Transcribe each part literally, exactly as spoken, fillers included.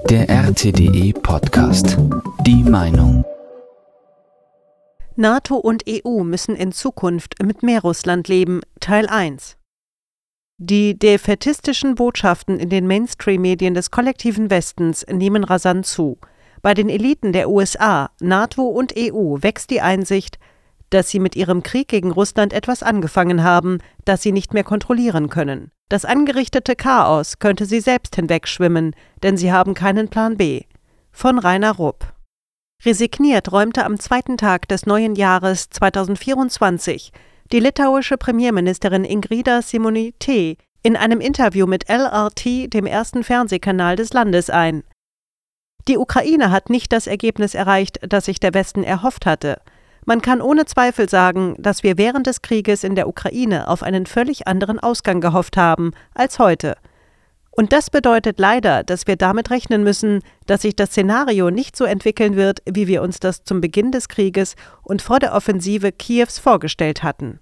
Der R T D E-Podcast. Die Meinung. NATO und E U müssen in Zukunft mit mehr Russland leben, Teil eins. Die defaitistischen Botschaften in den Mainstream-Medien des kollektiven Westens nehmen rasant zu. Bei den Eliten der U S A, NATO und E U wächst die Einsicht, dass sie mit ihrem Krieg gegen Russland etwas angefangen haben, das sie nicht mehr kontrollieren können. Das angerichtete Chaos könnte sie selbst hinwegschwimmen, denn sie haben keinen Plan B. Von Rainer Rupp. Resigniert räumte am zweiten Tag des neuen Jahres zweitausendvierundzwanzig die litauische Premierministerin Ingrida Šimonytė in einem Interview mit L R T, dem ersten Fernsehkanal des Landes, ein. Die Ukraine hat nicht das Ergebnis erreicht, das sich der Westen erhofft hatte. Man kann ohne Zweifel sagen, dass wir während des Krieges in der Ukraine auf einen völlig anderen Ausgang gehofft haben als heute. Und das bedeutet leider, dass wir damit rechnen müssen, dass sich das Szenario nicht so entwickeln wird, wie wir uns das zum Beginn des Krieges und vor der Offensive Kiews vorgestellt hatten.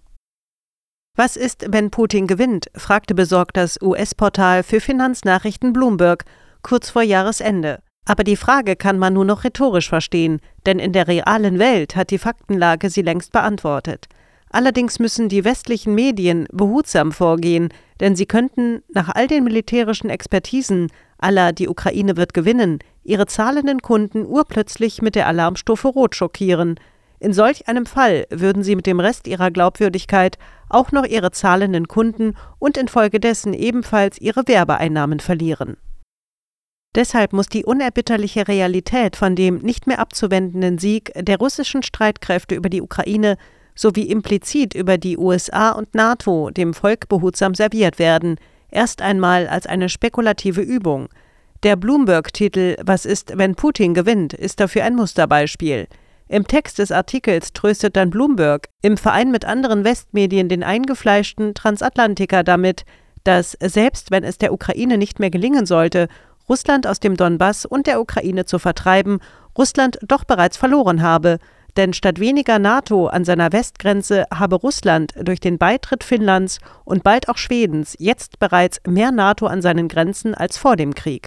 Was ist, wenn Putin gewinnt?, fragte besorgt das U S-Portal für Finanznachrichten Bloomberg kurz vor Jahresende. Aber die Frage kann man nur noch rhetorisch verstehen, denn in der realen Welt hat die Faktenlage sie längst beantwortet. Allerdings müssen die westlichen Medien behutsam vorgehen, denn sie könnten nach all den militärischen Expertisen à la die Ukraine wird gewinnen, ihre zahlenden Kunden urplötzlich mit der Alarmstufe Rot schockieren. In solch einem Fall würden sie mit dem Rest ihrer Glaubwürdigkeit auch noch ihre zahlenden Kunden und infolgedessen ebenfalls ihre Werbeeinnahmen verlieren. Deshalb muss die unerbitterliche Realität von dem nicht mehr abzuwendenden Sieg der russischen Streitkräfte über die Ukraine sowie implizit über die U S A und NATO dem Volk behutsam serviert werden, erst einmal als eine spekulative Übung. Der Bloomberg-Titel »Was ist, wenn Putin gewinnt?« ist dafür ein Musterbeispiel. Im Text des Artikels tröstet dann Bloomberg im Verein mit anderen Westmedien den eingefleischten Transatlantiker damit, dass, selbst wenn es der Ukraine nicht mehr gelingen sollte, Russland aus dem Donbass und der Ukraine zu vertreiben, Russland doch bereits verloren habe, denn statt weniger NATO an seiner Westgrenze habe Russland durch den Beitritt Finnlands und bald auch Schwedens jetzt bereits mehr NATO an seinen Grenzen als vor dem Krieg.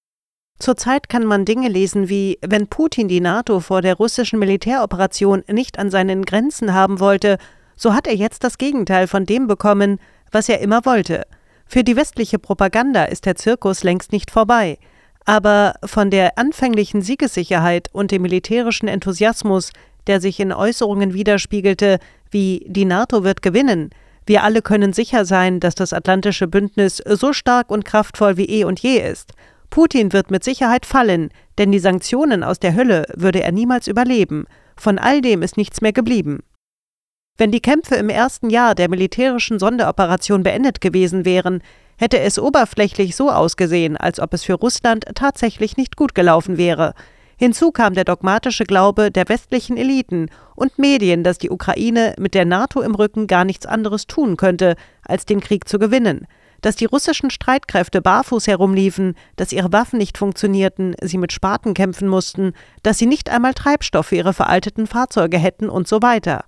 Zurzeit kann man Dinge lesen wie, wenn Putin die NATO vor der russischen Militäroperation nicht an seinen Grenzen haben wollte, so hat er jetzt das Gegenteil von dem bekommen, was er immer wollte. Für die westliche Propaganda ist der Zirkus längst nicht vorbei. Aber von der anfänglichen Siegessicherheit und dem militärischen Enthusiasmus, der sich in Äußerungen widerspiegelte, wie die NATO wird gewinnen, wir alle können sicher sein, dass das atlantische Bündnis so stark und kraftvoll wie eh und je ist. Putin wird mit Sicherheit fallen, denn die Sanktionen aus der Hölle würde er niemals überleben. Von all dem ist nichts mehr geblieben. Wenn die Kämpfe im ersten Jahr der militärischen Sonderoperation beendet gewesen wären, hätte es oberflächlich so ausgesehen, als ob es für Russland tatsächlich nicht gut gelaufen wäre. Hinzu kam der dogmatische Glaube der westlichen Eliten und Medien, dass die Ukraine mit der NATO im Rücken gar nichts anderes tun könnte, als den Krieg zu gewinnen. Dass die russischen Streitkräfte barfuß herumliefen, dass ihre Waffen nicht funktionierten, sie mit Spaten kämpfen mussten, dass sie nicht einmal Treibstoff für ihre veralteten Fahrzeuge hätten und so weiter.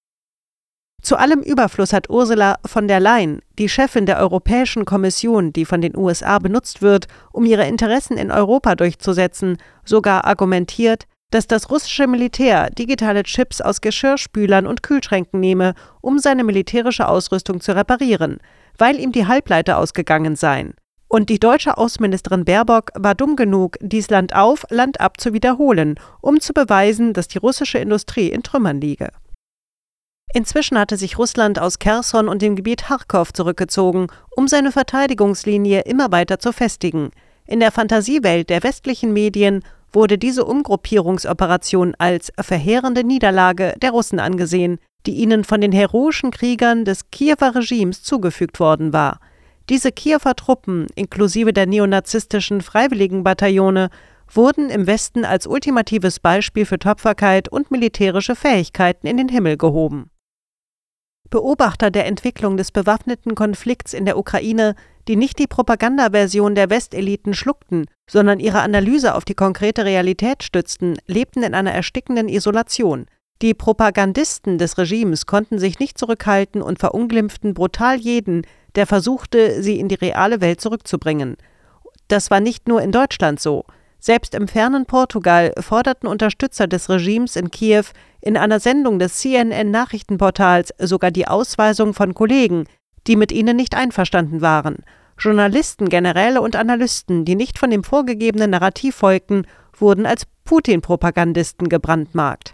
Zu allem Überfluss hat Ursula von der Leyen, die Chefin der Europäischen Kommission, die von den U S A benutzt wird, um ihre Interessen in Europa durchzusetzen, sogar argumentiert, dass das russische Militär digitale Chips aus Geschirrspülern und Kühlschränken nehme, um seine militärische Ausrüstung zu reparieren, weil ihm die Halbleiter ausgegangen seien. Und die deutsche Außenministerin Baerbock war dumm genug, dies Land auf, Land ab zu wiederholen, um zu beweisen, dass die russische Industrie in Trümmern liege. Inzwischen hatte sich Russland aus Cherson und dem Gebiet Charkow zurückgezogen, um seine Verteidigungslinie immer weiter zu festigen. In der Fantasiewelt der westlichen Medien wurde diese Umgruppierungsoperation als verheerende Niederlage der Russen angesehen, die ihnen von den heroischen Kriegern des Kiewer Regimes zugefügt worden war. Diese Kiewer Truppen, inklusive der neonazistischen Freiwilligenbataillone, wurden im Westen als ultimatives Beispiel für Tapferkeit und militärische Fähigkeiten in den Himmel gehoben. Beobachter der Entwicklung des bewaffneten Konflikts in der Ukraine, die nicht die Propagandaversion der Westeliten schluckten, sondern ihre Analyse auf die konkrete Realität stützten, lebten in einer erstickenden Isolation. Die Propagandisten des Regimes konnten sich nicht zurückhalten und verunglimpften brutal jeden, der versuchte, sie in die reale Welt zurückzubringen. Das war nicht nur in Deutschland so. Selbst im fernen Portugal forderten Unterstützer des Regimes in Kiew in einer Sendung des C N N-Nachrichtenportals sogar die Ausweisung von Kollegen, die mit ihnen nicht einverstanden waren. Journalisten, Generäle und Analysten, die nicht von dem vorgegebenen Narrativ folgten, wurden als Putin-Propagandisten gebrandmarkt.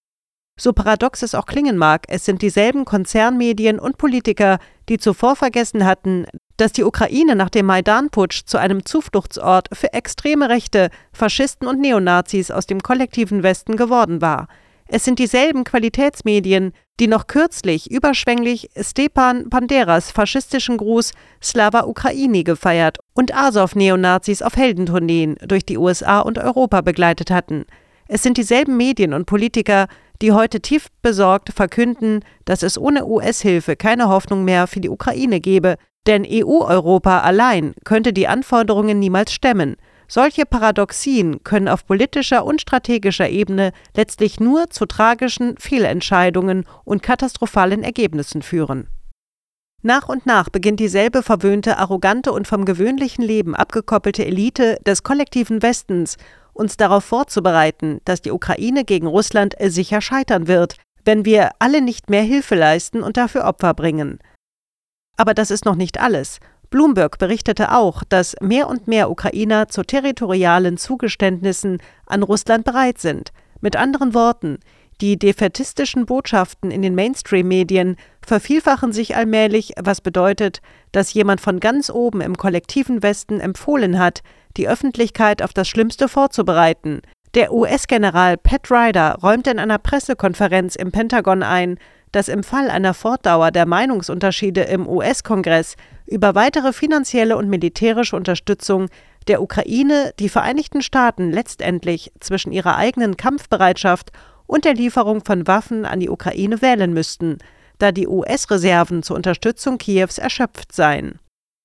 So paradox es auch klingen mag, es sind dieselben Konzernmedien und Politiker, die zuvor vergessen hatten, dass die Ukraine nach dem Maidan-Putsch zu einem Zufluchtsort für extreme Rechte, Faschisten und Neonazis aus dem kollektiven Westen geworden war. Es sind dieselben Qualitätsmedien, die noch kürzlich überschwänglich Stepan Banderas faschistischen Gruß Slava Ukraini gefeiert und Azov-Neonazis auf Heldentourneen durch die U S A und Europa begleitet hatten. Es sind dieselben Medien und Politiker, die heute tief besorgt verkünden, dass es ohne U S-Hilfe keine Hoffnung mehr für die Ukraine gebe, denn E U-Europa allein könnte die Anforderungen niemals stemmen. Solche Paradoxien können auf politischer und strategischer Ebene letztlich nur zu tragischen Fehlentscheidungen und katastrophalen Ergebnissen führen. Nach und nach beginnt dieselbe verwöhnte, arrogante und vom gewöhnlichen Leben abgekoppelte Elite des kollektiven Westens, uns darauf vorzubereiten, dass die Ukraine gegen Russland sicher scheitern wird, wenn wir alle nicht mehr Hilfe leisten und dafür Opfer bringen. Aber das ist noch nicht alles. Bloomberg berichtete auch, dass mehr und mehr Ukrainer zu territorialen Zugeständnissen an Russland bereit sind. Mit anderen Worten, die defaitistischen Botschaften in den Mainstream-Medien vervielfachen sich allmählich, was bedeutet, dass jemand von ganz oben im kollektiven Westen empfohlen hat, die Öffentlichkeit auf das Schlimmste vorzubereiten. Der U S-General Pat Ryder räumte in einer Pressekonferenz im Pentagon ein, dass im Fall einer Fortdauer der Meinungsunterschiede im U S-Kongress über weitere finanzielle und militärische Unterstützung der Ukraine die Vereinigten Staaten letztendlich zwischen ihrer eigenen Kampfbereitschaft und der Lieferung von Waffen an die Ukraine wählen müssten, da die U S-Reserven zur Unterstützung Kiews erschöpft seien.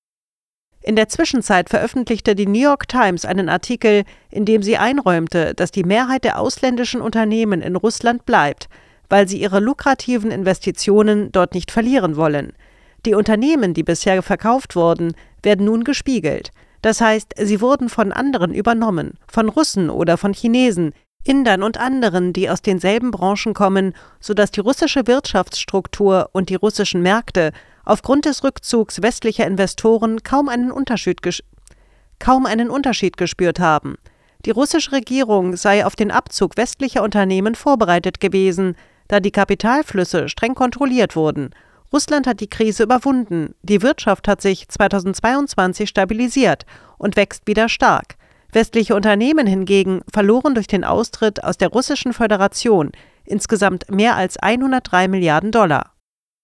In der Zwischenzeit veröffentlichte die New York Times einen Artikel, in dem sie einräumte, dass die Mehrheit der ausländischen Unternehmen in Russland bleibt, weil sie ihre lukrativen Investitionen dort nicht verlieren wollen. Die Unternehmen, die bisher verkauft wurden, werden nun gespiegelt. Das heißt, sie wurden von anderen übernommen, von Russen oder von Chinesen, Indern und anderen, die aus denselben Branchen kommen, sodass die russische Wirtschaftsstruktur und die russischen Märkte aufgrund des Rückzugs westlicher Investoren kaum einen Unterschied, ges- kaum einen Unterschied gespürt haben. Die russische Regierung sei auf den Abzug westlicher Unternehmen vorbereitet gewesen, da die Kapitalflüsse streng kontrolliert wurden. Russland hat die Krise überwunden, die Wirtschaft hat sich zweitausendzweiundzwanzig stabilisiert und wächst wieder stark. Westliche Unternehmen hingegen verloren durch den Austritt aus der Russischen Föderation insgesamt mehr als hundertdrei Milliarden Dollar.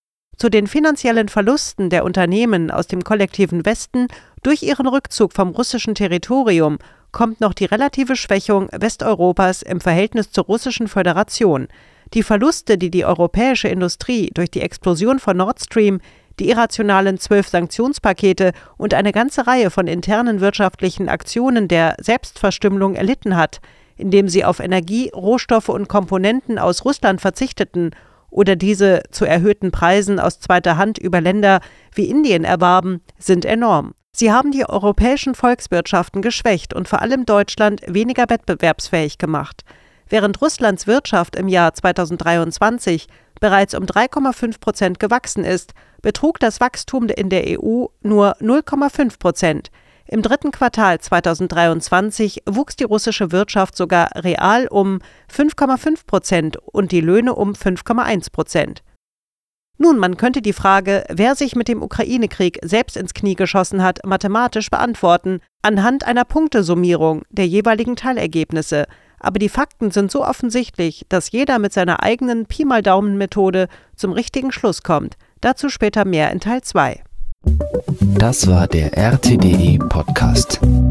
Zu den finanziellen Verlusten der Unternehmen aus dem kollektiven Westen durch ihren Rückzug vom russischen Territorium kommt noch die relative Schwächung Westeuropas im Verhältnis zur Russischen Föderation. Die Verluste, die die europäische Industrie durch die Explosion von Nord Stream, die irrationalen zwölf Sanktionspakete und eine ganze Reihe von internen wirtschaftlichen Aktionen der Selbstverstümmelung erlitten hat, indem sie auf Energie, Rohstoffe und Komponenten aus Russland verzichteten oder diese zu erhöhten Preisen aus zweiter Hand über Länder wie Indien erwarben, sind enorm. Sie haben die europäischen Volkswirtschaften geschwächt und vor allem Deutschland weniger wettbewerbsfähig gemacht. Während Russlands Wirtschaft im Jahr zweitausenddreiundzwanzig bereits um drei Komma fünf Prozent gewachsen ist, betrug das Wachstum in der E U nur null Komma fünf Prozent. Im dritten Quartal zweitausenddreiundzwanzig wuchs die russische Wirtschaft sogar real um fünf Komma fünf Prozent und die Löhne um fünf Komma eins Prozent. Nun, man könnte die Frage, wer sich mit dem Ukraine-Krieg selbst ins Knie geschossen hat, mathematisch beantworten, anhand einer Punktesummierung der jeweiligen Teilergebnisse. Aber die Fakten sind so offensichtlich, dass jeder mit seiner eigenen Pi-mal-Daumen-Methode zum richtigen Schluss kommt. Dazu später mehr in Teil zwei. Das war der R T D E Podcast.